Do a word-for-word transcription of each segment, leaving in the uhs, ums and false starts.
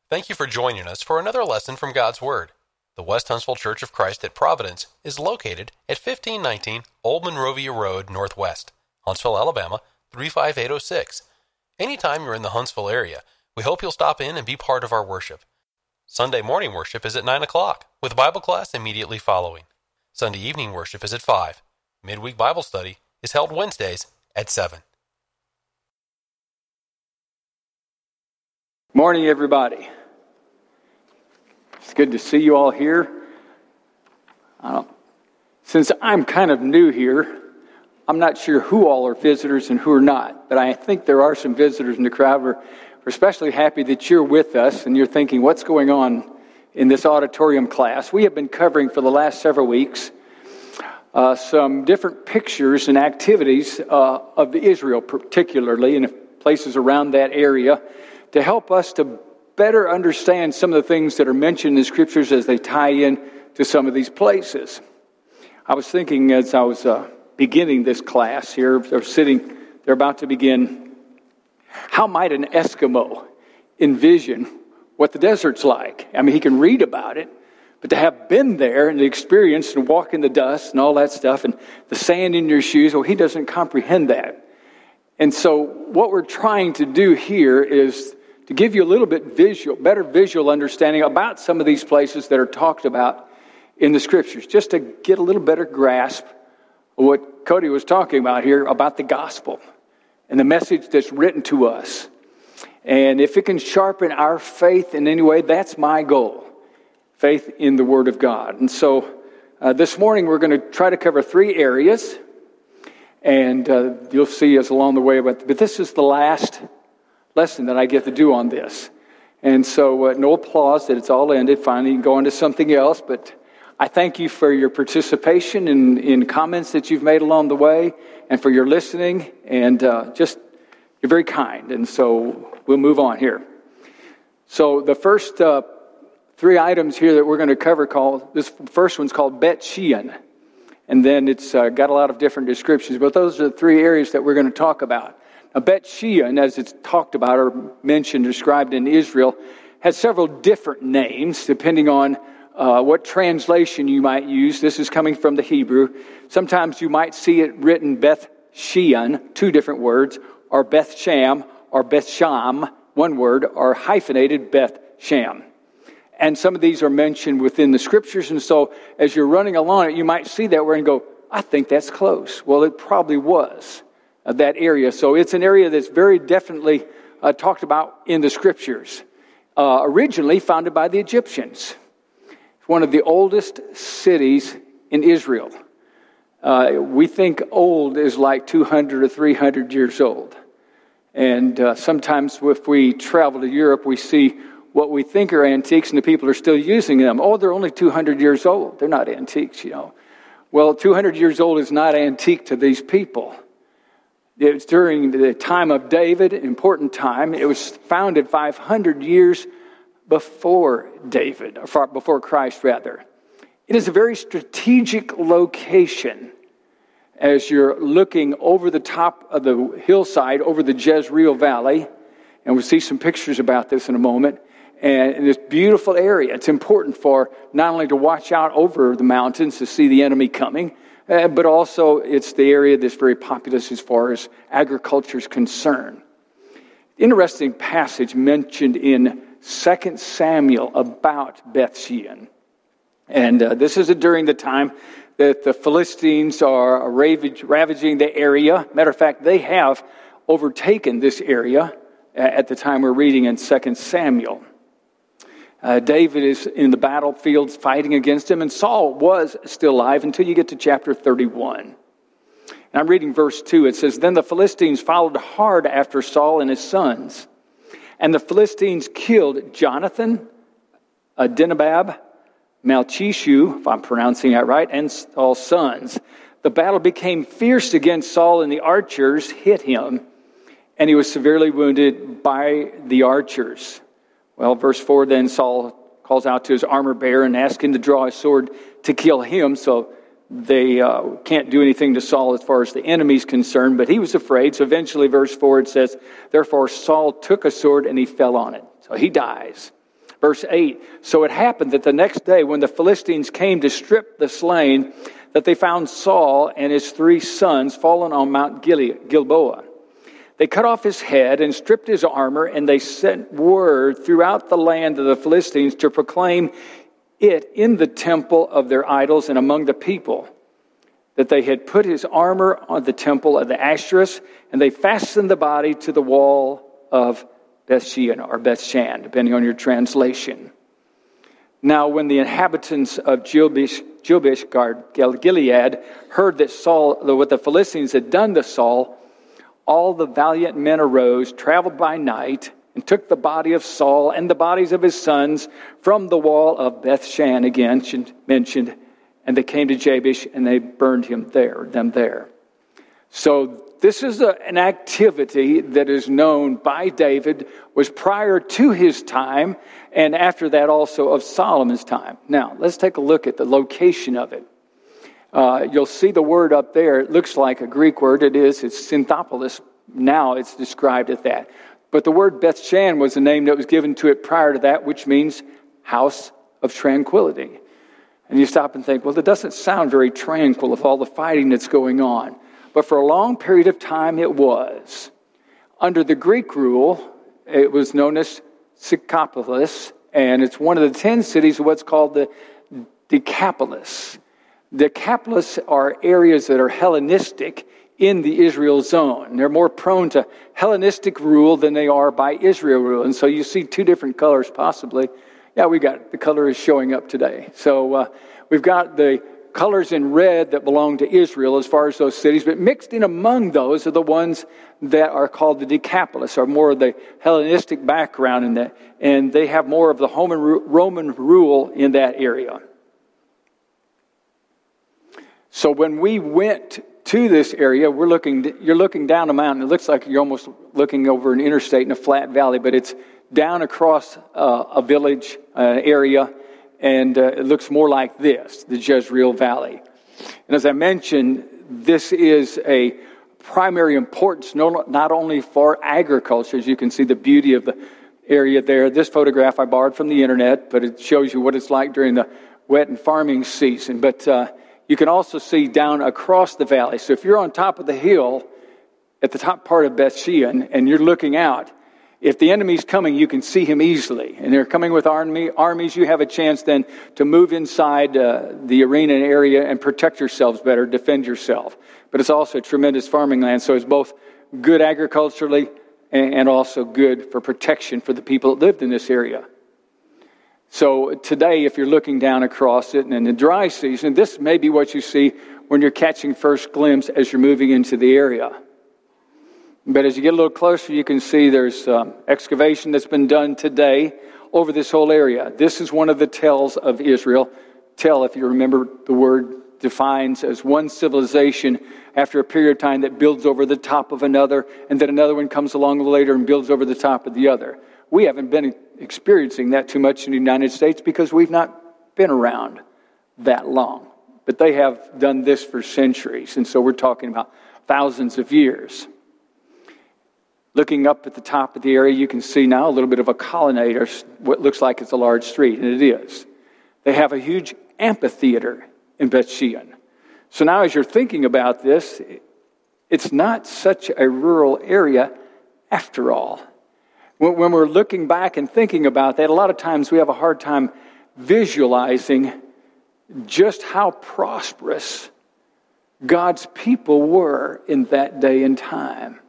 Thank you for joining us for another lesson from God's Word. The West Huntsville Church of Christ at Providence is located at fifteen nineteen Old Monrovia Road Northwest, Huntsville, Alabama, three five eight oh six. Anytime you're in the Huntsville area, we hope you'll stop in and be part of our worship. Sunday morning worship is at nine o'clock, with Bible class immediately following. Sunday evening worship is at five. Midweek Bible study is held Wednesdays at seven. Morning, everybody. It's good to see you all here. Uh, since I'm kind of new here, I'm not sure who all are visitors and who are not, but I think there are some visitors in the crowd. We're, we're especially happy that you're with us and you're thinking, what's going on in this auditorium class? We have been covering for the last several weeks uh, some different pictures and activities uh, of Israel, particularly in places around that area, to help us to better understand some of the things that are mentioned in the Scriptures as they tie in to some of these places. I was thinking as I was uh, beginning this class here, they're sitting, they're about to begin, how might an Eskimo envision what the desert's like? I mean, he can read about it, but to have been there and experienced and walk in the dust and all that stuff and the sand in your shoes, well, he doesn't comprehend that. And so what we're trying to do here is to give you a little bit visual, better visual understanding about some of these places that are talked about in the Scriptures, just to get a little better grasp of what Cody was talking about here about the gospel and the message that's written to us. And if it can sharpen our faith in any way, that's my goal, faith in the Word of God. And so uh, this morning we're going to try to cover three areas, and uh, you'll see us along the way. But, but this is the last lesson that I get to do on this. And so uh, no applause that it's all ended. Finally, you can go on to something else. But I thank you for your participation in, in comments that you've made along the way and for your listening. And uh, just, you're very kind. And so we'll move on here. So the first uh, three items here that we're going to cover, called, this first one's called Bet Shean. And then it's uh, got a lot of different descriptions. But those are the three areas that we're going to talk about. Now, Bet Shean, as it's talked about or mentioned, described in Israel, has several different names depending on uh, what translation you might use. This is coming from the Hebrew. Sometimes you might see it written Beth Shean, two different words, or Beth Sham, or Beth Sham, one word, or hyphenated Beth Sham. And some of these are mentioned within the Scriptures, and so as you're running along it, you might see that word and go, I think that's close. Well, it probably was. Of that area. So it's an area that's very definitely uh, talked about in the Scriptures. Uh, originally founded by the Egyptians. It's one of the oldest cities in Israel. Uh, we think old is like two hundred or three hundred years old. And uh, sometimes if we travel to Europe, we see what we think are antiques and the people are still using them. Oh, they're only two hundred years old. They're not antiques, you know. Well, two hundred years old is not antique to these people. It was during the time of David, an important time. It was founded five hundred years before David, or before Christ, rather. It is a very strategic location as you're looking over the top of the hillside, over the Jezreel Valley. And we'll see some pictures about this in a moment. And in this beautiful area, it's important for not only to watch out over the mountains to see the enemy coming, Uh, but also it's the area that's very populous as far as agriculture is concerned. Interesting passage mentioned in Second Samuel about Beth Shean. And uh, this is during the time that the Philistines are ravage, ravaging the area. Matter of fact, they have overtaken this area at the time we're reading in Second Samuel. Uh, David is in the battlefield fighting against him, and Saul was still alive until you get to chapter thirty-one. And I'm reading verse two. It says, Then the Philistines followed hard after Saul and his sons. And the Philistines killed Jonathan, Adinabab, Malchishu, if I'm pronouncing that right, and Saul's sons. The battle became fierce against Saul, and the archers hit him, and he was severely wounded by the archers. Well, verse four, then Saul calls out to his armor bearer and asks him to draw his sword to kill him. So they uh, can't do anything to Saul as far as the enemy's concerned, but he was afraid. So eventually, verse four, it says, Therefore Saul took a sword and he fell on it. So he dies. Verse eight, so it happened that the next day when the Philistines came to strip the slain, that they found Saul and his three sons fallen on Mount Gilboa. They cut off his head and stripped his armor, and they sent word throughout the land of the Philistines to proclaim it in the temple of their idols and among the people, that they had put his armor on the temple of the Asherus, and they fastened the body to the wall of Bethshean or Bethshan, depending on your translation. Now, when the inhabitants of Jilbish, Jilbish Gilead heard that Saul, what the Philistines had done to Saul, all the valiant men arose, traveled by night, and took the body of Saul and the bodies of his sons from the wall of Bethshan, again mentioned, and they came to Jabesh, and they burned him there, them there. So this is a, an activity that is known by David, was prior to his time, and after that also of Solomon's time. Now, let's take a look at the location of it. Uh, you'll see the word up there. It looks like a Greek word. It is. It's Synthopolis. Now it's described as that. But the word Bethshan was the name that was given to it prior to that, which means house of tranquility. And you stop and think, well, that doesn't sound very tranquil with all the fighting that's going on. But for a long period of time, it was. Under the Greek rule, it was known as Sykopolis, and it's one of the ten cities of what's called the Decapolis. Decapolis are areas that are Hellenistic in the Israel zone. They're more prone to Hellenistic rule than they are by Israel rule. And so you see two different colors possibly. Yeah, we got the color is showing up today. So uh, we've got the colors in red that belong to Israel as far as those cities, but mixed in among those are the ones that are called the Decapolis, or more of the Hellenistic background in that, and they have more of the Roman rule in that area. So when we went to this area, we're looking. You're looking down a mountain. It looks like you're almost looking over an interstate in a flat valley, but it's down across uh, a village, uh, area, and uh, it looks more like this, the Jezreel Valley. And as I mentioned, this is a primary importance, not only for agriculture, as you can see the beauty of the area there. This photograph I borrowed from the internet, but it shows you what it's like during the wet and farming season. But uh, you can also see down across the valley. So if you're on top of the hill at the top part of Bethshean and you're looking out, if the enemy's coming, you can see him easily. And they're coming with army, armies. You have a chance then to move inside uh, the arena area and protect yourselves better, defend yourself. But it's also a tremendous farming land. So it's both good agriculturally and, and also good for protection for the people that lived in this area. So today, if you're looking down across it, and in the dry season, this may be what you see when you're catching first glimpse as you're moving into the area. But as you get a little closer, you can see there's um, excavation that's been done today over this whole area. This is one of the tells of Israel. Tell, if you remember the word, defines as one civilization after a period of time that builds over the top of another, and then another one comes along later and builds over the top of the other. We haven't been experiencing that too much in the United States because we've not been around that long. But they have done this for centuries, and so we're talking about thousands of years. Looking up at the top of the area, you can see now a little bit of a colonnade, or what looks like it's a large street, and it is. They have a huge amphitheater in Bethshean. So now as you're thinking about this, it's not such a rural area after all. When we're looking back and thinking about that, a lot of times we have a hard time visualizing just how prosperous God's people were in that day and time.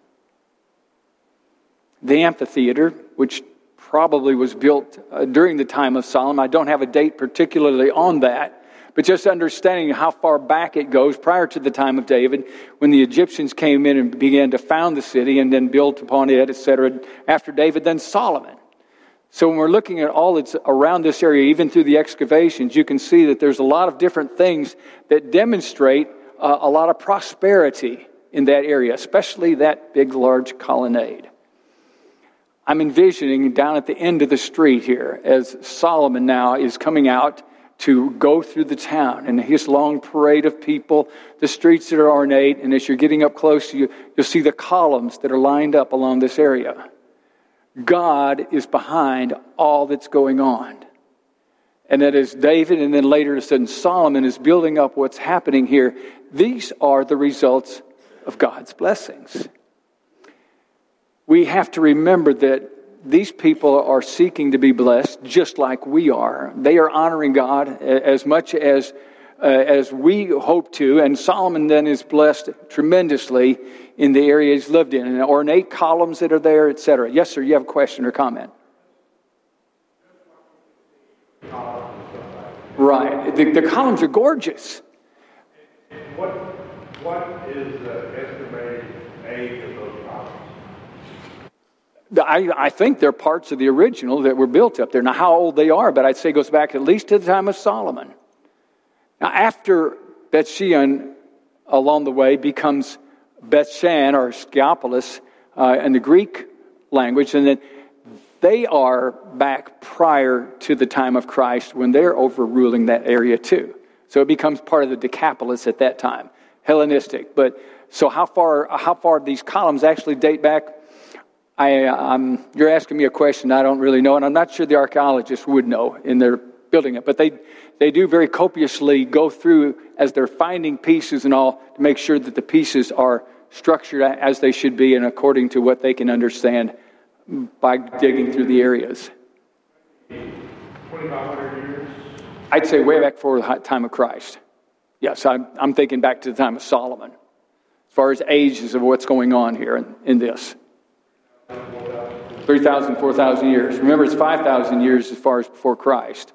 The amphitheater, which probably was built uh, during the time of Solomon, I don't have a date particularly on that, but just understanding how far back it goes prior to the time of David, when the Egyptians came in and began to found the city and then built upon it, et cetera. After David, then Solomon. So when we're looking at all that's around this area, even through the excavations, you can see that there's a lot of different things that demonstrate uh, a lot of prosperity in that area, especially that big, large colonnade. I'm envisioning down at the end of the street here as Solomon now is coming out to go through the town and his long parade of people, the streets that are ornate, and as you're getting up close, you, you'll see the columns that are lined up along this area. God is behind all that's going on. And that as David and then later a sudden Solomon is building up what's happening here, these are the results of God's blessings. We have to remember that these people are seeking to be blessed just like we are. They are honoring God as much as uh, as we hope to. And Solomon then is blessed tremendously in the area he's lived in. And the ornate columns that are there, et cetera. Yes, sir, you have a question or comment? Right. The, the columns are gorgeous. What, what is the estimated age of those columns? I, I think they're parts of the original that were built up there. Now, how old they are, but I'd say it goes back at least to the time of Solomon. Now, after Beth-shean, along the way, becomes Beth-shan or Sciapolis uh, in the Greek language, and then they are back prior to the time of Christ when they're overruling that area too. So it becomes part of the Decapolis at that time, Hellenistic. But so how far how far these columns actually date back? I, um, you're asking me a question I don't really know, and I'm not sure the archaeologists would know in their building it. But they they do very copiously go through as they're finding pieces and all to make sure that the pieces are structured as they should be and according to what they can understand by digging through the areas. twenty-five hundred years? I'd say way back before the time of Christ. Yes, I'm, I'm thinking back to the time of Solomon, as far as ages of what's going on here in, in this. three thousand, four thousand years. Remember, it's five thousand years as far as before Christ.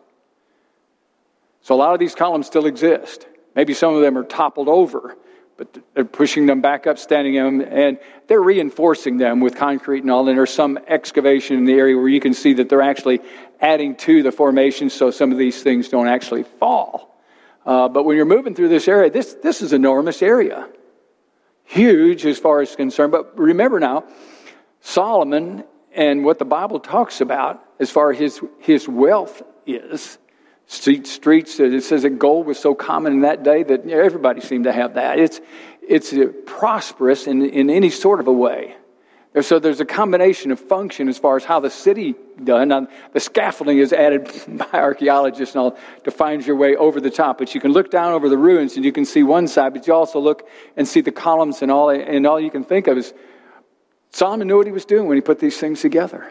So a lot of these columns still exist. Maybe some of them are toppled over, but they're pushing them back up, standing them, and they're reinforcing them with concrete and all. And there's some excavation in the area where you can see that they're actually adding to the formation so some of these things don't actually fall. Uh, but when you're moving through this area, this, this is an enormous area. Huge as far as concerned. But remember now, Solomon and what the Bible talks about as far as his, his wealth is, street, streets, it says that gold was so common in that day that everybody seemed to have that. It's it's prosperous in, in any sort of a way. So there's a combination of function as far as how the city done. Now, the scaffolding is added by archaeologists and all to find your way over the top. But you can look down over the ruins and you can see one side, but you also look and see the columns and all, and all you can think of is Solomon knew what he was doing when he put these things together.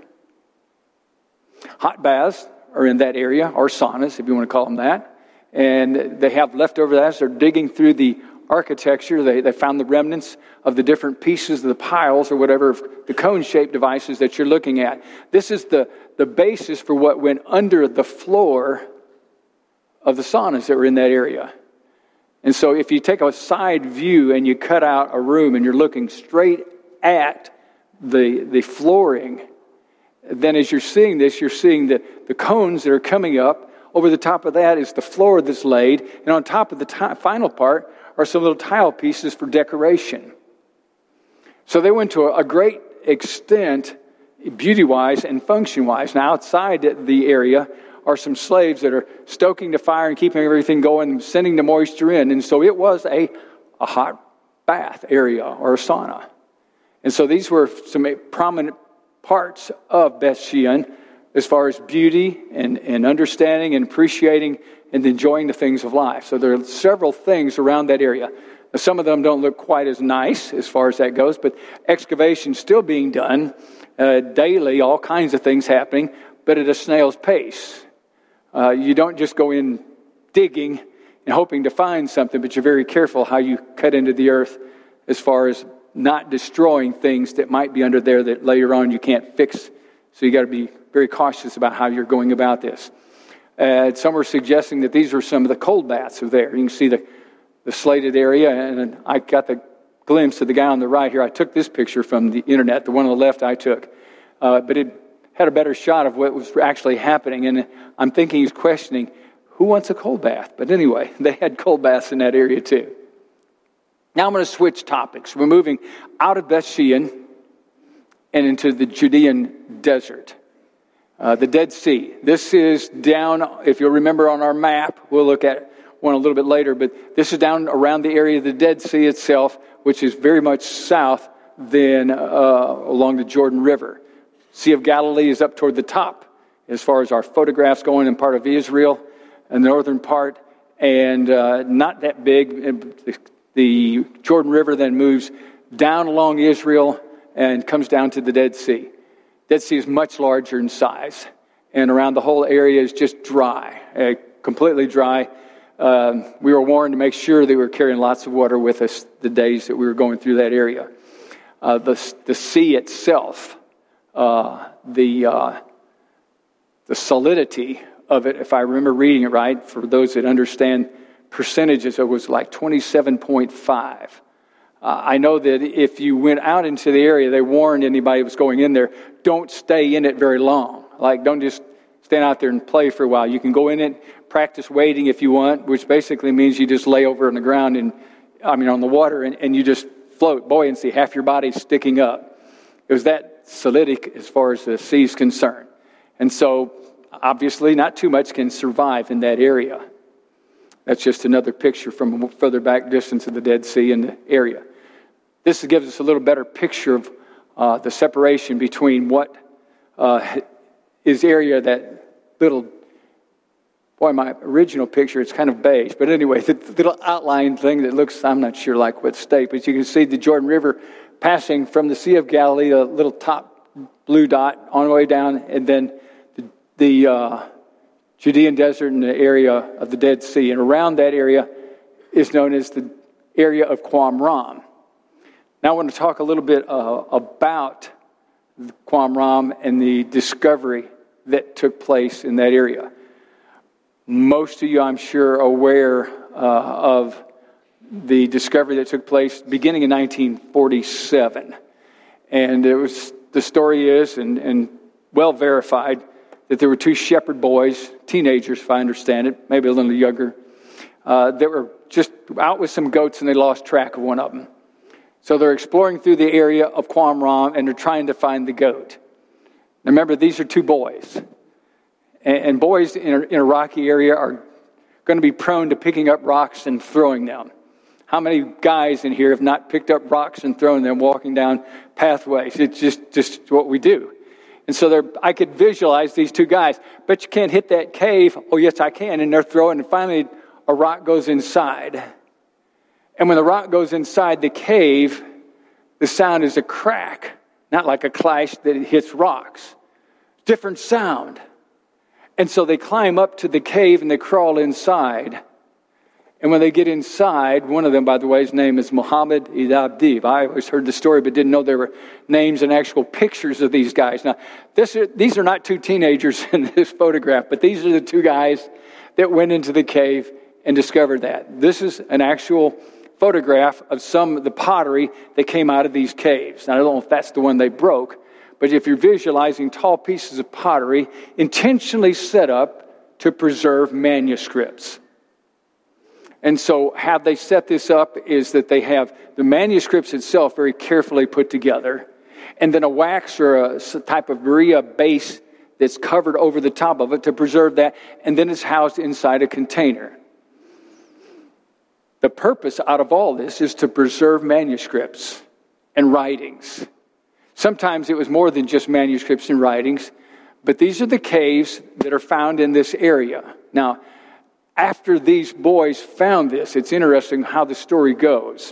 Hot baths are in that area, or saunas, if you want to call them that. And they have leftover that. They're digging through the architecture. They, they found the remnants of the different pieces of the piles or whatever, the cone-shaped devices that you're looking at. This is the, the basis for what went under the floor of the saunas that were in that area. And so if you take a side view and you cut out a room and you're looking straight at the the flooring, then as you're seeing this, you're seeing the, the cones that are coming up. Over the top of that is the floor that's laid. And on top of the t- final part are some little tile pieces for decoration. So they went to a, a great extent, beauty-wise and function-wise. Now outside the area are some slaves that are stoking the fire and keeping everything going and sending the moisture in. And so it was a, a hot bath area or a sauna. And so these were some prominent parts of Beth-shean as far as beauty and, and understanding and appreciating and enjoying the things of life. So there are several things around that area. Now, some of them don't look quite as nice as far as that goes, but excavation still being done uh, daily, all kinds of things happening, but at a snail's pace. Uh, you don't just go in digging and hoping to find something, but you're very careful how you cut into the earth as far as not destroying things that might be under there that later on you can't fix. So you got to be very cautious about how you're going about this. Uh, some are suggesting that these are some of the cold baths of there. You can see the, the slated area, and I got the glimpse of the guy on the right here. I took this picture from the internet. The one on the left I took. Uh, but it had a better shot of what was actually happening. And I'm thinking he's questioning, who wants a cold bath? But anyway, they had cold baths in that area too. Now I'm going to switch topics. We're moving out of Beth-shean and into the Judean desert, uh, the Dead Sea. This is down, if you'll remember on our map, we'll look at one a little bit later, but this is down around the area of the Dead Sea itself, which is very much south than uh, along the Jordan River. Sea of Galilee is up toward the top as far as our photographs going in part of Israel, in the northern part, and uh, not that big. The Jordan River then moves down along Israel and comes down to the Dead Sea. Dead Sea is much larger in size, and around the whole area is just dry, uh, completely dry. Um, we were warned to make sure that we were carrying lots of water with us the days that we were going through that area. Uh, the, the sea itself, uh, the uh, the solidity of it, if I remember reading it right, for those that understand percentages, it was like twenty-seven point five. Uh, I know that if you went out into the area, they warned anybody who was going in there, don't stay in it very long. Like, don't just stand out there and play for a while. You can go in it, practice wading if you want, which basically means you just lay over on the ground and, I mean, on the water, and, and you just float, buoyancy, half your body's sticking up. It was that solidic as far as the sea's concerned. And so, obviously, not too much can survive in that area. That's just another picture from a further back distance of the Dead Sea in the area. This gives us a little better picture of uh, the separation between what uh, is area that little, boy, my original picture, it's kind of beige. But anyway, the little outline thing that looks, I'm not sure like what state, but you can see the Jordan River passing from the Sea of Galilee, a little top blue dot on the way down, and then the, the uh, Judean desert and the area of the Dead Sea. And around that area is known as the area of Qumran. Now I want to talk a little bit uh, about Qumran and the discovery that took place in that area. Most of you, I'm sure, are aware uh, of the discovery that took place beginning in nineteen forty-seven. And it was, the story is, and, and well verified, that there were two shepherd boys, teenagers if I understand it, maybe a little younger, uh, that were just out with some goats and they lost track of one of them. So they're exploring through the area of Qumran and they're trying to find the goat. Now remember, these are two boys. And, and boys in a, in a rocky area are going to be prone to picking up rocks and throwing them. How many guys in here have not picked up rocks and thrown them walking down pathways? It's just, just what we do. And so they're, I could visualize these two guys. Bet you can't hit that cave. Oh, yes, I can. And they're throwing, and finally a rock goes inside. And when the rock goes inside the cave, the sound is a crack, not like a clash that it hits rocks. Different sound. And so they climb up to the cave and they crawl inside. And when they get inside, one of them, by the way, his name is Muhammad Idabdib. I always heard the story, but didn't know there were names and actual pictures of these guys. Now, this are, these are not two teenagers in this photograph, but these are the two guys that went into the cave and discovered that. This is an actual photograph of some of the pottery that came out of these caves. Now, I don't know if that's the one they broke, but if you're visualizing tall pieces of pottery intentionally set up to preserve manuscripts. And so how they set this up is that they have the manuscripts itself very carefully put together, and then a wax or a type of Berea base that's covered over the top of it to preserve that, and then it's housed inside a container. The purpose out of all this is to preserve manuscripts and writings. Sometimes it was more than just manuscripts and writings, but these are the caves that are found in this area. Now, after these boys found this, it's interesting how the story goes.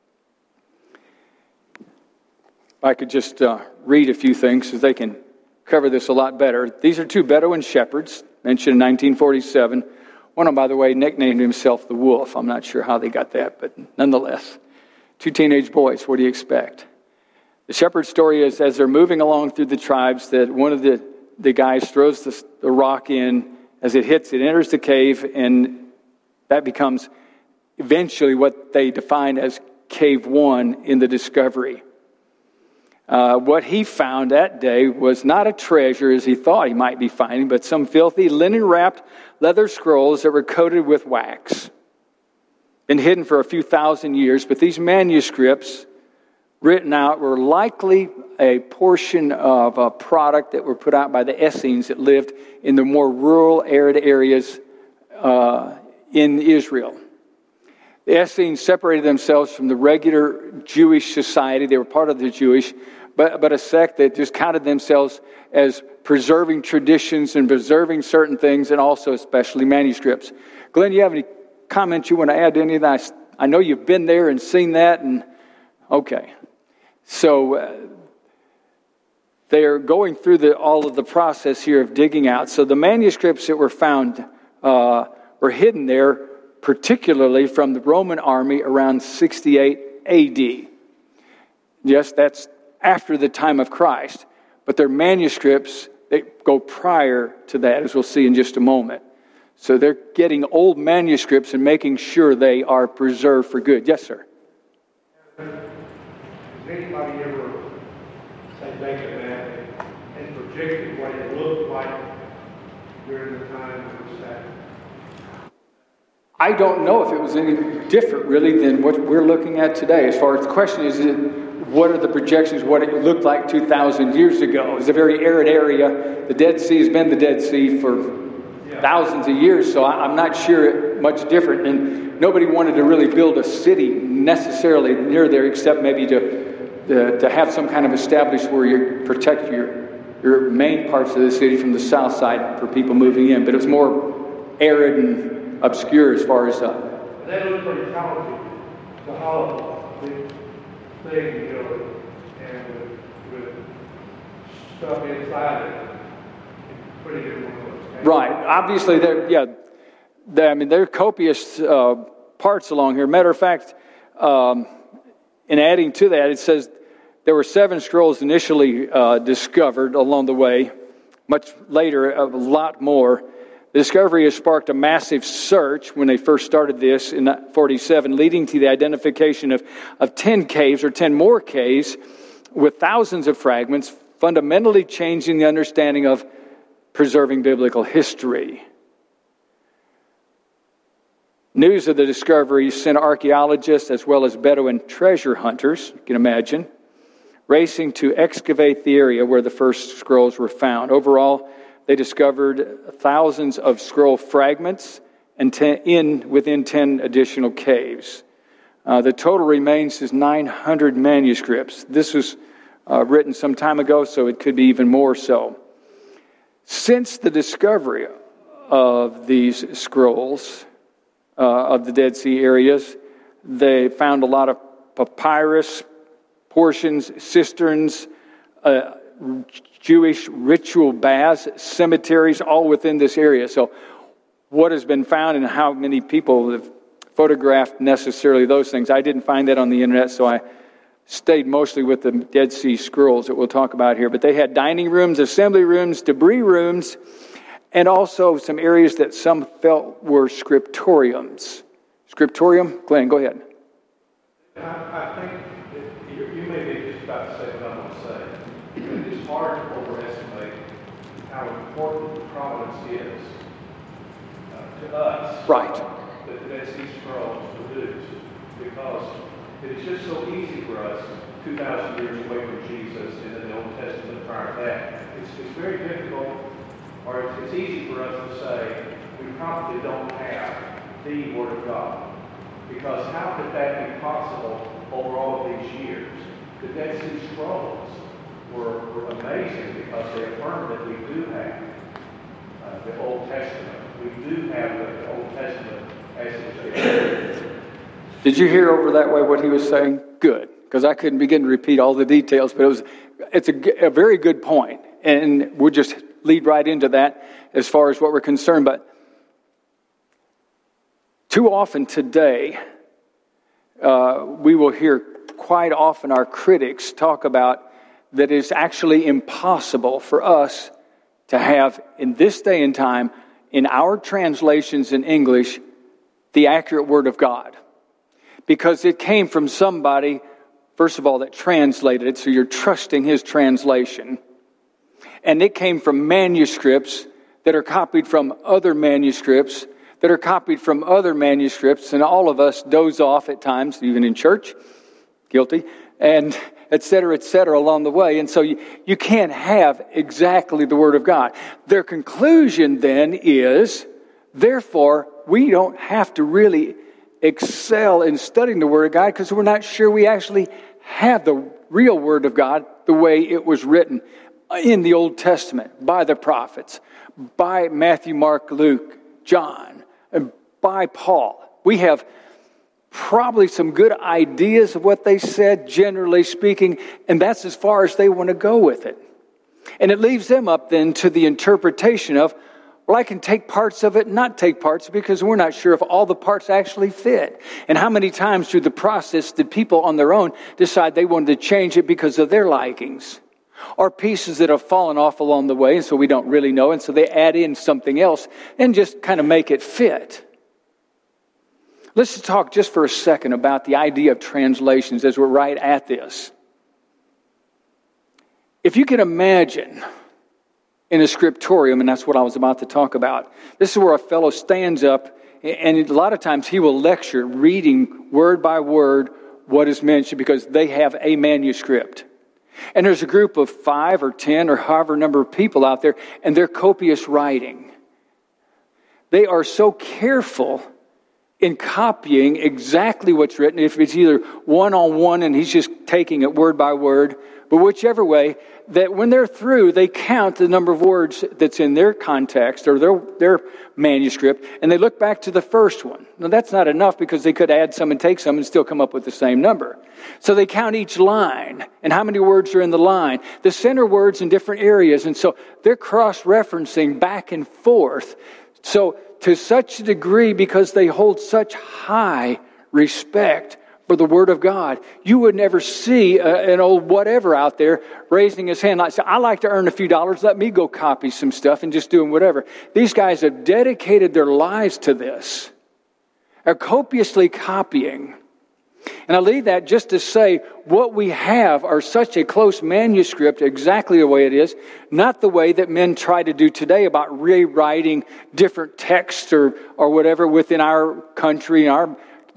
If I could just uh, read a few things so they can cover this a lot better. These are two Bedouin shepherds, mentioned in nineteen forty-seven. One of them, by the way, nicknamed himself the Wolf. I'm not sure how they got that, but nonetheless. Two teenage boys, what do you expect? The shepherd story is, as they're moving along through the tribes, that one of the, the guys throws the, the rock in. As it hits, it enters the cave, and that becomes eventually what they define as Cave One in the discovery. Uh, what he found that day was not a treasure as he thought he might be finding, but some filthy linen-wrapped leather scrolls that were coated with wax. Been hidden for a few thousand years, but these manuscripts written out were likely a portion of a product that were put out by the Essenes that lived in the more rural, arid areas uh, in Israel. The Essenes separated themselves from the regular Jewish society. They were part of the Jewish, but, but a sect that just counted themselves as preserving traditions and preserving certain things, and also especially manuscripts. Glenn, you have any comments you want to add to any of that? I know you've been there and seen that, and okay. So uh, they're going through the, all of the process here of digging out. So the manuscripts that were found uh, were hidden there, particularly from the Roman army around sixty-eight A D. Yes, that's after the time of Christ, but they're manuscripts that go prior to that, as we'll see in just a moment. So they're getting old manuscripts and making sure they are preserved for good. Yes, sir? Has anybody ever, say, taken that and projected what it looked like during the time it was happening? I don't know if it was any different, really, than what we're looking at today. As far as the question is, what are the projections, what it looked like two thousand years ago? It's a very arid area. The Dead Sea has been the Dead Sea for thousands of years, so I'm not sure it much different. And nobody wanted to really build a city necessarily near there, except maybe to to, to have some kind of established where you protect your your main parts of the city from the south side for people moving in. But it was more arid and obscure as far as uh, that looked pretty challenging. The hollow thing, you know, and with, with stuff inside it, pretty good one. Right. Obviously, there. Yeah. There, I mean, there are copious uh, parts along here. Matter of fact, um, in adding to that, it says there were seven scrolls initially uh, discovered along the way. Much later, a lot more. The discovery has sparked a massive search when they first started this in forty-seven, leading to the identification of, of ten caves or ten more caves with thousands of fragments, fundamentally changing the understanding of preserving biblical history. News of the discovery sent archaeologists as well as Bedouin treasure hunters, you can imagine, racing to excavate the area where the first scrolls were found. Overall, they discovered thousands of scroll fragments and ten, in within ten additional caves. Uh, the total remains is nine hundred manuscripts. This was uh, written some time ago, so it could be even more so. Since the discovery of these scrolls uh, of the Dead Sea areas, they found a lot of papyrus portions, cisterns, uh, Jewish ritual baths, cemeteries, all within this area. So what has been found and how many people have photographed necessarily those things, I didn't find that on the internet, so I stayed mostly with the Dead Sea Scrolls that we'll talk about here. But they had dining rooms, assembly rooms, debris rooms, and also some areas that some felt were scriptoriums. Scriptorium? Glenn, go ahead. I, I think that you, you may be just about to say what I'm going to say. It is hard to overestimate how important the providence is uh, to us. Right. That the Dead Sea Scrolls produced, because it is just so easy for us, two thousand years away from Jesus and in the Old Testament prior to that. It's, it's very difficult, or it's, it's easy for us to say we probably don't have the Word of God. Because how could that be possible over all of these years? The Dead Sea Scrolls were, were amazing because they affirm that we do have uh, the Old Testament. We do have the, the Old Testament as it is. Did you hear over that way what he was saying? Good, because I couldn't begin to repeat all the details, but it was it's a, a very good point, and we'll just lead right into that as far as what we're concerned. But too often today, uh, we will hear quite often our critics talk about that it's actually impossible for us to have, in this day and time, in our translations in English, the accurate Word of God. Because it came from somebody, first of all, that translated it, so you're trusting his translation. And it came from manuscripts that are copied from other manuscripts, that are copied from other manuscripts, and all of us doze off at times, even in church, guilty, and et cetera, et cetera, along the way. And so you, you can't have exactly the Word of God. Their conclusion then is, therefore, we don't have to really excel in studying the Word of God because we're not sure we actually have the real Word of God, the way it was written in the Old Testament by the prophets, by Matthew, Mark, Luke, John, and by Paul. We have probably some good ideas of what they said, generally speaking, and that's as far as they want to go with it. And it leaves them up then to the interpretation of, well, I can take parts of it and not take parts because we're not sure if all the parts actually fit. And how many times through the process did people on their own decide they wanted to change it because of their likings? Or pieces that have fallen off along the way, and so we don't really know, and so they add in something else and just kind of make it fit. Let's just talk just for a second about the idea of translations as we're right at this. If you can imagine in a scriptorium, and that's what I was about to talk about, this is where a fellow stands up, and a lot of times he will lecture, reading word by word what is mentioned because they have a manuscript. And there's a group of five or ten or however number of people out there, and they're copious writing. They are so careful in copying exactly what's written, if it's either one-on-one and he's just taking it word by word, but whichever way, that when they're through, they count the number of words that's in their context or their, their manuscript, and they look back to the first one. Now, that's not enough because they could add some and take some and still come up with the same number. So they count each line and how many words are in the line, the center words in different areas, and so they're cross-referencing back and forth. So to such a degree, because they hold such high respect for the Word of God, you would never see a, an old whatever out there raising his hand like, I like to earn a few dollars, let me go copy some stuff and just doing whatever. These guys have dedicated their lives to this, are copiously copying. And I leave that just to say what we have are such a close manuscript, exactly the way it is, not the way that men try to do today about rewriting different texts or, or whatever within our country, our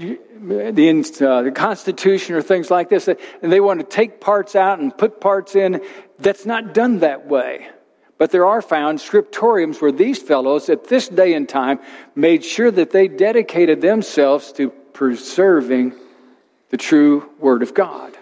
the, uh, the Constitution or things like this. And they want to take parts out and put parts in. That's not done that way. But there are found scriptoriums where these fellows at this day and time made sure that they dedicated themselves to preserving the true Word of God.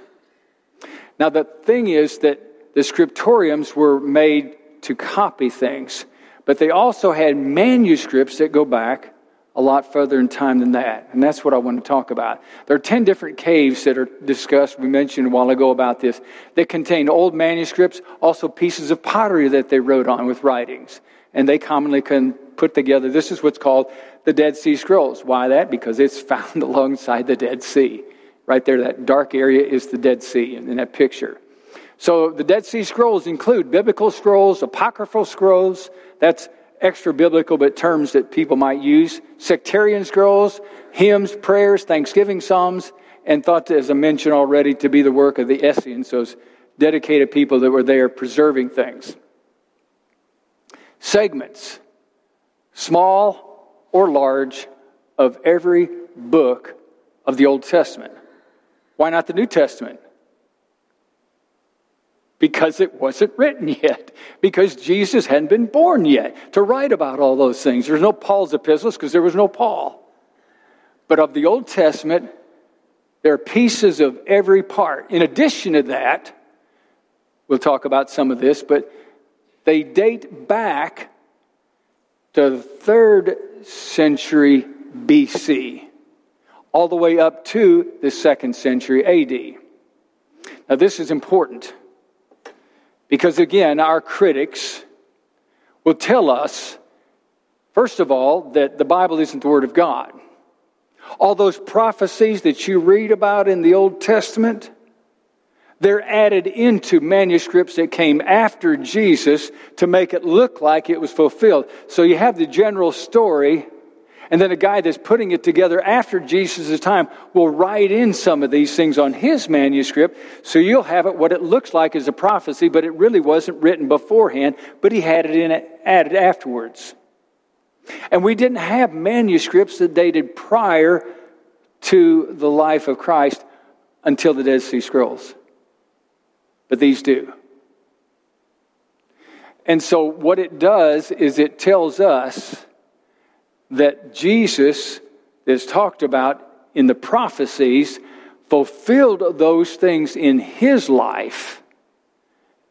Now, the thing is that the scriptoriums were made to copy things, but they also had manuscripts that go back a lot further in time than that. And that's what I want to talk about. There are ten different caves that are discussed, we mentioned a while ago about this, that contain old manuscripts, also pieces of pottery that they wrote on with writings. And they commonly can put together, this is what's called the Dead Sea Scrolls. Why that? Because it's found alongside the Dead Sea. Right there, that dark area is the Dead Sea in that picture. So the Dead Sea Scrolls include biblical scrolls, apocryphal scrolls, that's extra biblical but terms that people might use, sectarian scrolls, hymns, prayers, thanksgiving psalms, and thought to, as I mentioned already, to be the work of the Essenes, those dedicated people that were there preserving things. Segments, small or large, of every book of the Old Testament. Why not the New Testament? Because it wasn't written yet. Because Jesus hadn't been born yet to write about all those things. There's no Paul's epistles because there was no Paul. But of the Old Testament, there are pieces of every part. In addition to that, we'll talk about some of this, but they date back to the third century B C. All the way up to the second century A D. Now this is important because again, our critics will tell us, first of all, that the Bible isn't the Word of God. All those prophecies that you read about in the Old Testament, they're added into manuscripts that came after Jesus to make it look like it was fulfilled. So you have the general story, and then a guy that's putting it together after Jesus' time will write in some of these things on his manuscript, so you'll have it what it looks like as a prophecy, but it really wasn't written beforehand, but he had it in it added afterwards. And we didn't have manuscripts that dated prior to the life of Christ until the Dead Sea Scrolls. But these do. And so what it does is it tells us that Jesus is talked about in the prophecies fulfilled those things in his life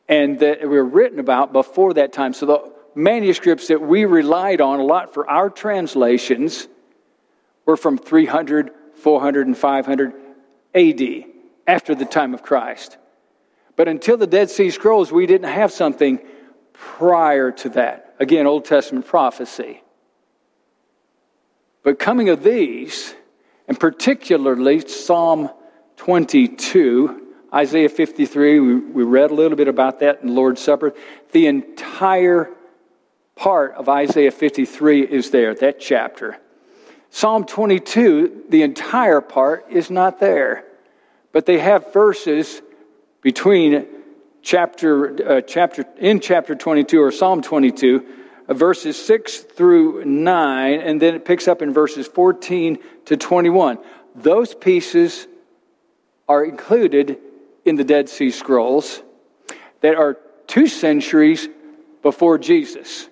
and that were written about before that time. So the manuscripts that we relied on a lot for our translations were from three hundred, four hundred, and five hundred A D, after the time of Christ. But until the Dead Sea Scrolls, we didn't have something prior to that. Again, Old Testament prophecy. But coming of these, and particularly Psalm twenty-two, Isaiah fifty-three, we, we read a little bit about that in the Lord's Supper. The entire part of Isaiah fifty-three is there, that chapter. Psalm twenty-two, the entire part is not there. But they have verses between chapter, uh, chapter in chapter twenty-two or Psalm twenty-two, uh, verses six through nine, and then it picks up in verses fourteen to twenty-one. Those pieces are included in the Dead Sea Scrolls that are two centuries before Jesus.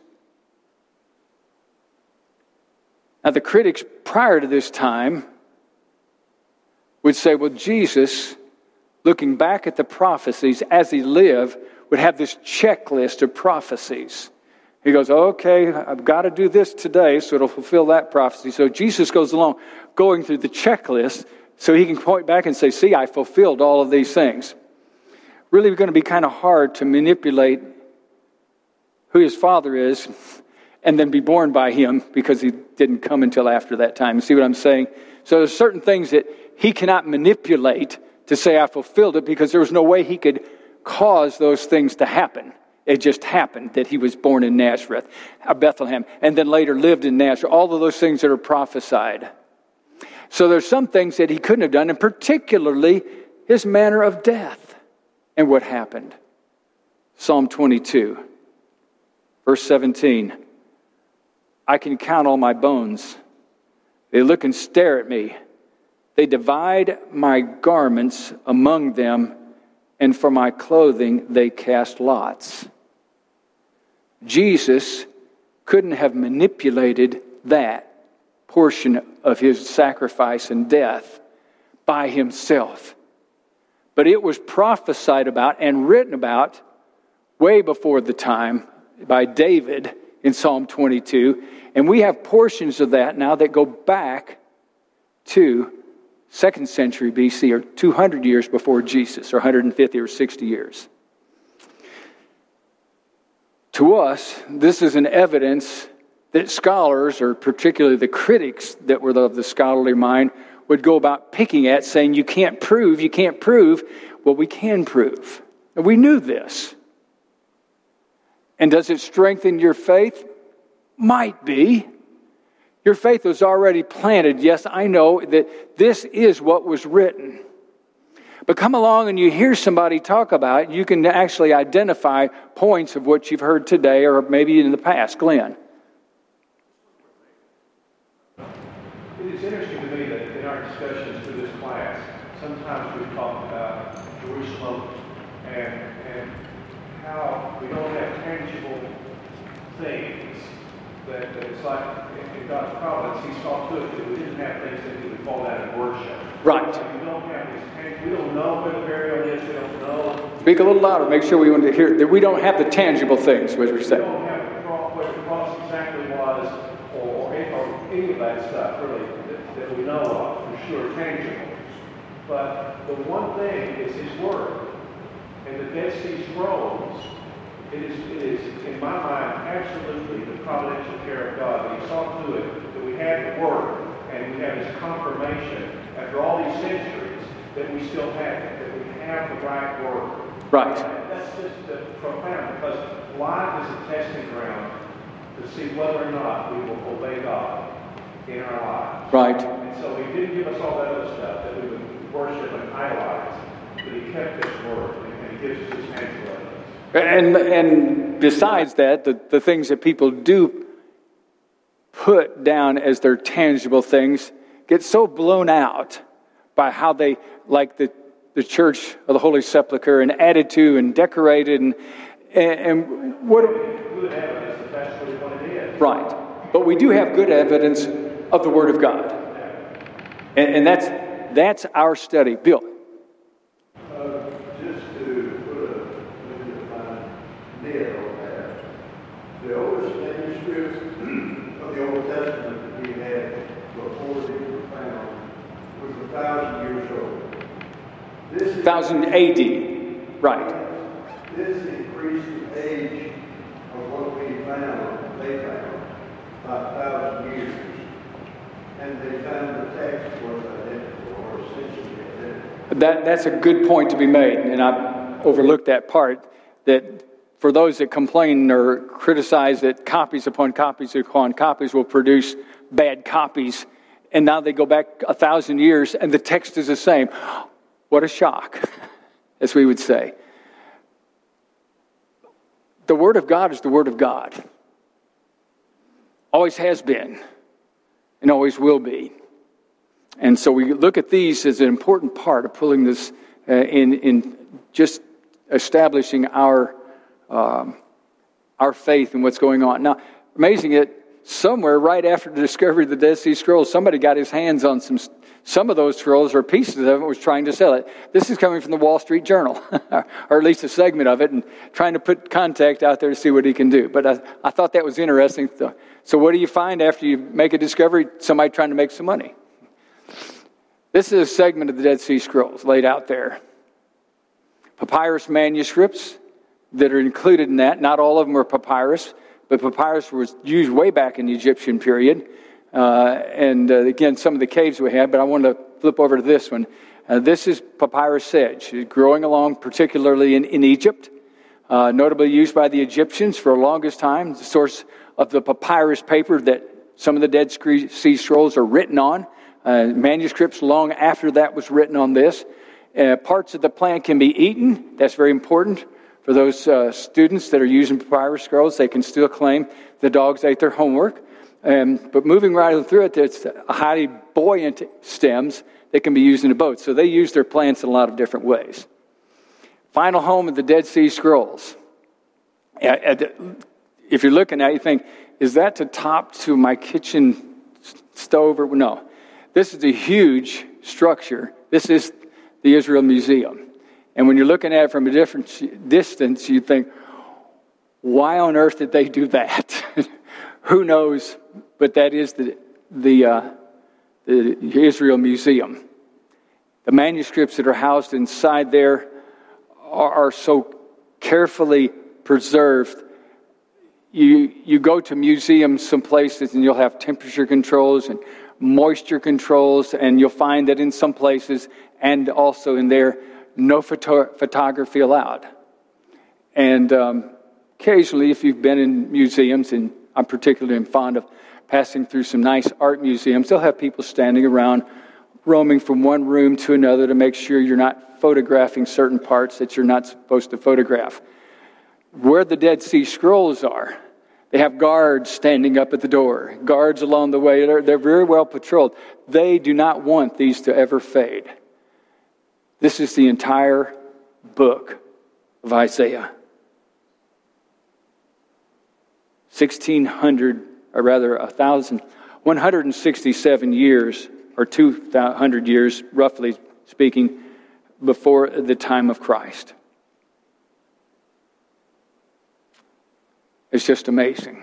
Now, the critics prior to this time would say, well, Jesus, looking back at the prophecies as he lived, would have this checklist of prophecies. He goes, okay, I've got to do this today, so it'll fulfill that prophecy. So Jesus goes along going through the checklist so he can point back and say, see, I fulfilled all of these things. Really going to be kind of hard to manipulate who his father is and then be born by him because he didn't come until after that time. You see what I'm saying? So there's certain things that he cannot manipulate to say I fulfilled it because there was no way he could cause those things to happen. It just happened that he was born in Nazareth, Bethlehem, and then later lived in Nazareth. All of those things that are prophesied. So there's some things that he couldn't have done, and particularly his manner of death and what happened. Psalm twenty-two, verse seventeen. I can count all my bones. They look and stare at me. They divide my garments among them, and for my clothing they cast lots. Jesus couldn't have manipulated that portion of his sacrifice and death by himself. But it was prophesied about and written about way before the time by David in Psalm twenty-two. And we have portions of that now that go back to second century B C, or two hundred years before Jesus, or one hundred fifty or sixty years. To us, this is an evidence that scholars, or particularly the critics that were of the scholarly mind, would go about picking at, saying, you can't prove, you can't prove. Well, we can prove. And we knew this. And does it strengthen your faith? Might be. Your faith was already planted. Yes, I know that this is what was written. But come along and you hear somebody talk about it, you can actually identify points of what you've heard today or maybe in the past. Glenn. It is interesting to me that in our discussions through this class, sometimes we've talked about Jerusalem and, and how we don't have tangible things. That, that it's like in, in God's providence, He saw to it that we didn't have things that we would fall down and worship. Right. So we don't have these tangible, we don't know where the burial is, we don't know. Speak a little louder, make sure we want to hear that we don't have the tangible things, what we're saying. We don't have the cross, where the cross exactly was, or, or, any, or any of that stuff, really, that, that we know of, for sure, tangible. But the one thing is His Word. And the Dead Sea Scrolls, It is, it is, in my mind, absolutely the providential care of God that He saw to it that we have the Word and we have His confirmation after all these centuries that we still have it, that we have the right Word. Right. And that's just uh, profound because life is a testing ground to see whether or not we will obey God in our lives. Right. And so He didn't give us all that other stuff that we would worship and idolize, but He kept His Word and, and He gives us His tangible evidence. And and besides that, the, the things that people do put down as their tangible things get so blown out by how they, like the, the Church of the Holy Sepulchre, and added to and decorated and and, and what good evidence that that's really what it is. Right. But we do have good evidence of the Word of God. And, and that's that's our study. Bill. Uh, just to put a, a thousand A D, right. This increased the age of what we found, they found, about a thousand years. And they found the text was identical, or essentially identical. That, that's a good point to be made, and I overlooked that part, that for those that complain or criticize that copies upon copies upon copies will produce bad copies, and now they go back a thousand years and the text is the same. What a shock, as we would say. The Word of God is the Word of God. Always has been, and always will be. And so we look at these as an important part of pulling this uh, in, in just establishing our um, our faith in what's going on. Now, amazing that somewhere right after the discovery of the Dead Sea Scrolls, somebody got his hands on some some of those scrolls, or pieces of it, was trying to sell it. This is coming from the Wall Street Journal, or at least a segment of it, and trying to put contact out there to see what he can do. But I, I thought that was interesting. So what do you find after you make a discovery? Somebody trying to make some money. This is a segment of the Dead Sea Scrolls laid out there. Papyrus manuscripts that are included in that. Not all of them were papyrus, but papyrus was used way back in the Egyptian period. Uh, and uh, again, some of the caves we had, but I want to flip over to this one. Uh, this is papyrus sedge, growing along particularly in, in Egypt, uh, notably used by the Egyptians for the longest time, the source of the papyrus paper that some of the Dead Sea Scrolls are written on. Uh, manuscripts long after that was written on this. Uh, parts of the plant can be eaten. That's very important. For those uh, students that are using papyrus scrolls, they can still claim the dogs ate their homework. Um, but moving right through it, it's highly buoyant stems that can be used in a boat. So they use their plants in a lot of different ways. Final home of the Dead Sea Scrolls. If you're looking at it, you think, is that the top to my kitchen stove? Or no. This is a huge structure. This is the Israel Museum. And when you're looking at it from a different distance, you think, why on earth did they do that? Who knows? But that is the the, uh, the Israel Museum. The manuscripts that are housed inside there are, are so carefully preserved. You you go to museums some places and you'll have temperature controls and moisture controls, and you'll find that in some places and also in there, no photo- photography allowed. And um, occasionally, if you've been in museums, and I'm particularly fond of passing through some nice art museums, they'll have people standing around, roaming from one room to another to make sure you're not photographing certain parts that you're not supposed to photograph. Where the Dead Sea Scrolls are, they have guards standing up at the door, guards along the way. They're, they're very well patrolled. They do not want these to ever fade. This is the entire book of Isaiah. sixteen hundred, or rather one thousand, one hundred sixty-seven years, or two hundred years, roughly speaking, before the time of Christ. It's just amazing.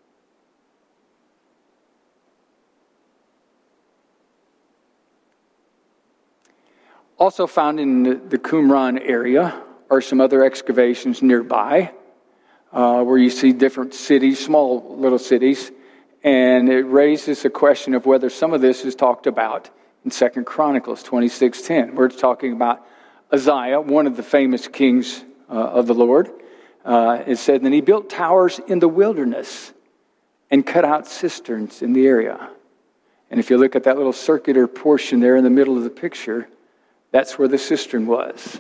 Also found in the, the Qumran area are some other excavations nearby, uh, where you see different cities, small little cities, and it raises a question of whether some of this is talked about in Second Chronicles twenty-six ten, where it's talking about Uzziah, one of the famous kings uh, of the Lord. Uh, it said, then he built towers in the wilderness and cut out cisterns in the area. And if you look at that little circular portion there in the middle of the picture, that's where the cistern was.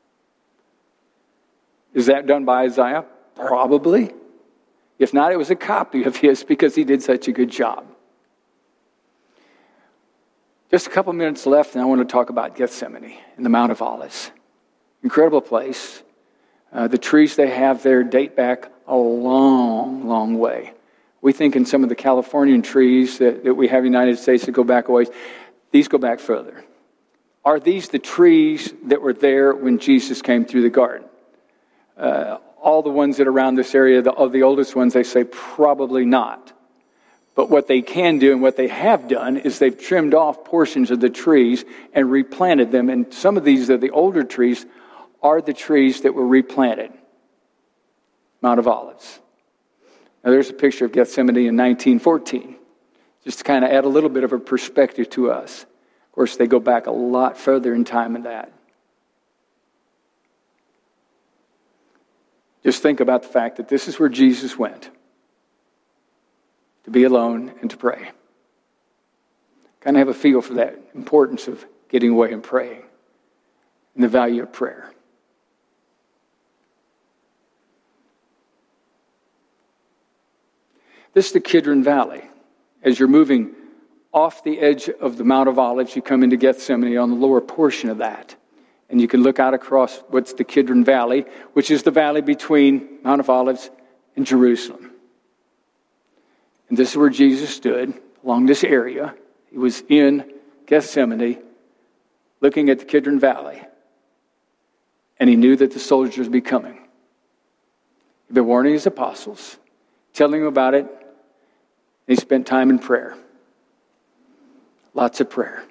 Is that done by Isaiah? Probably. If not, it was a copy of his because he did such a good job. Just a couple minutes left, and I want to talk about Gethsemane and the Mount of Olives. Incredible place. Uh, the trees they have there date back a long, long way. We think in some of the Californian trees that, that we have in the United States that go back a ways. These go back further. Are these the trees that were there when Jesus came through the garden? Uh, all the ones that are around this area, the, of the oldest ones, they say probably not. But what they can do and what they have done is they've trimmed off portions of the trees and replanted them. And some of these are the older trees are the trees that were replanted. Mount of Olives. Now there's a picture of Gethsemane in nineteen fourteen. Just to kind of add a little bit of a perspective to us. Of course, they go back a lot further in time than that. Just think about the fact that this is where Jesus went. To be alone and to pray. Kind of have a feel for that importance of getting away and praying. And the value of prayer. This is the Kidron Valley. As you're moving off the edge of the Mount of Olives, you come into Gethsemane on the lower portion of that. And you can look out across what's the Kidron Valley, which is the valley between Mount of Olives and Jerusalem. And this is where Jesus stood along this area. He was in Gethsemane looking at the Kidron Valley. And he knew that the soldiers would be coming. He'd been warning his apostles, telling them about it. He spent time in prayer. Lots of prayer.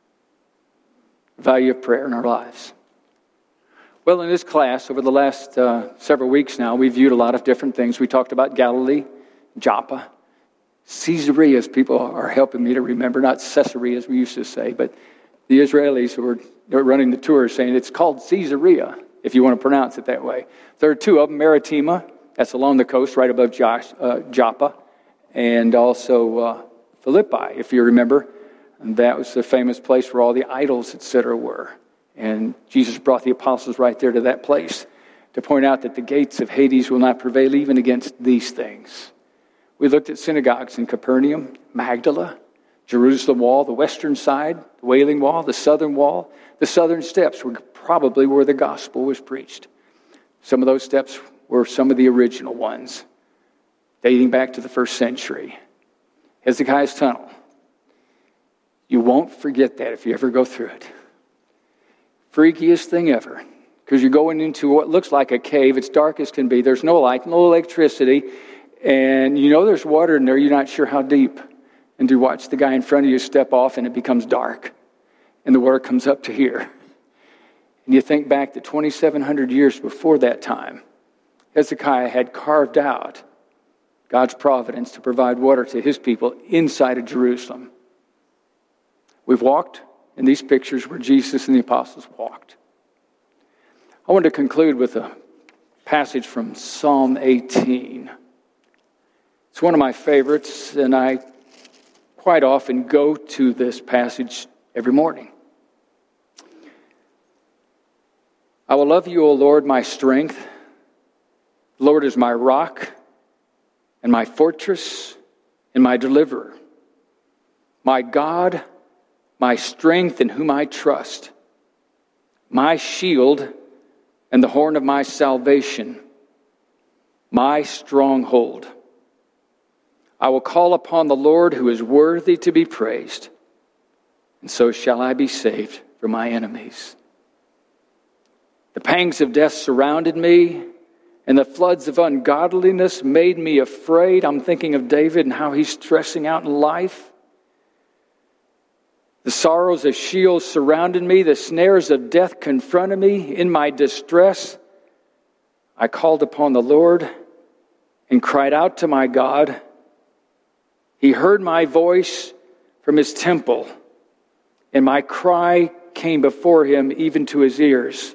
The value of prayer in our lives. Well, in this class, over the last uh, several weeks now, we viewed a lot of different things. We talked about Galilee, Joppa, Caesarea, as people are helping me to remember, not Caesarea as we used to say, but the Israelis who were, were running the tour saying it's called Caesarea, if you want to pronounce it that way. There are two of them, Maritima, that's along the coast right above Josh, uh, Joppa, and also uh, Philippi, if you remember. And that was the famous place where all the idols, et cetera, were. And Jesus brought the apostles right there to that place to point out that the gates of Hades will not prevail even against these things. We looked at synagogues in Capernaum, Magdala, Jerusalem Wall, the western side, the Wailing Wall, the southern wall. The southern steps were probably where the gospel was preached. Some of those steps were some of the original ones, dating back to the first century. Hezekiah's Tunnel. You won't forget that if you ever go through it. Freakiest thing ever. Because you're going into what looks like a cave. It's dark as can be. There's no light, no electricity. And you know there's water in there. You're not sure how deep. And to watch the guy in front of you step off and it becomes dark. And the water comes up to here. And you think back to twenty-seven hundred years before that time. Hezekiah had carved out God's providence to provide water to his people inside of Jerusalem. We've walked in these pictures where Jesus and the apostles walked. I want to conclude with a passage from Psalm eighteen. It's one of my favorites, and I quite often go to this passage every morning. I will love you, O Lord, my strength. The Lord is my rock and my fortress and my deliverer. My God, my strength in whom I trust. My shield and the horn of my salvation. My stronghold. I will call upon the Lord who is worthy to be praised, and so shall I be saved from my enemies. The pangs of death surrounded me, and the floods of ungodliness made me afraid. I'm thinking of David and how he's stressing out in life. The sorrows of Sheol surrounded me. The snares of death confronted me. In my distress, I called upon the Lord and cried out to my God. He heard my voice from his temple, and my cry came before him even to his ears.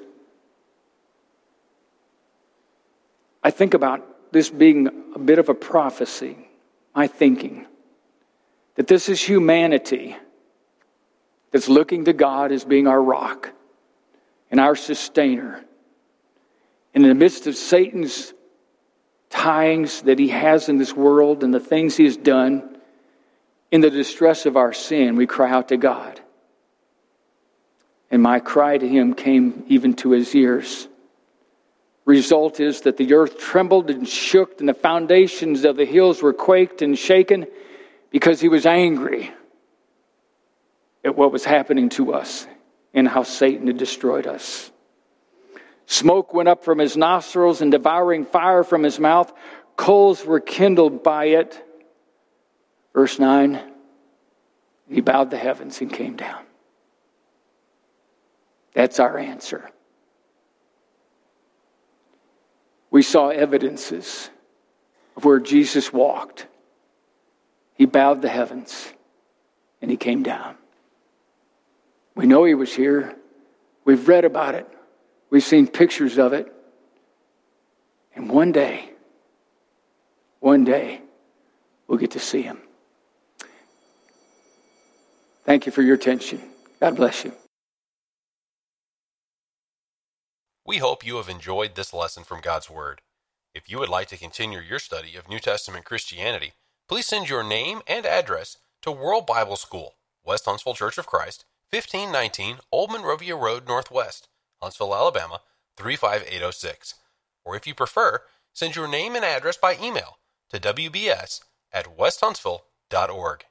I think about this being a bit of a prophecy, my thinking, that this is humanity that's looking to God as being our rock and our sustainer. And in the midst of Satan's tyings that he has in this world and the things he has done, in the distress of our sin, we cry out to God. And my cry to him came even to his ears. Result is that the earth trembled and shook, and the foundations of the hills were quaked and shaken because he was angry at what was happening to us and how Satan had destroyed us. Smoke went up from his nostrils and devouring fire from his mouth. Coals were kindled by it. Verse nine, he bowed the heavens and came down. That's our answer. We saw evidences of where Jesus walked. He bowed the heavens and he came down. We know he was here. We've read about it. We've seen pictures of it. And one day, one day, we'll get to see him. Thank you for your attention. God bless you. We hope you have enjoyed this lesson from God's Word. If you would like to continue your study of New Testament Christianity, please send your name and address to World Bible School, West Huntsville Church of Christ, fifteen nineteen Old Monrovia Road Northwest, Huntsville, Alabama, three five eight oh six. Or if you prefer, send your name and address by email to w b s at west huntsville dot org.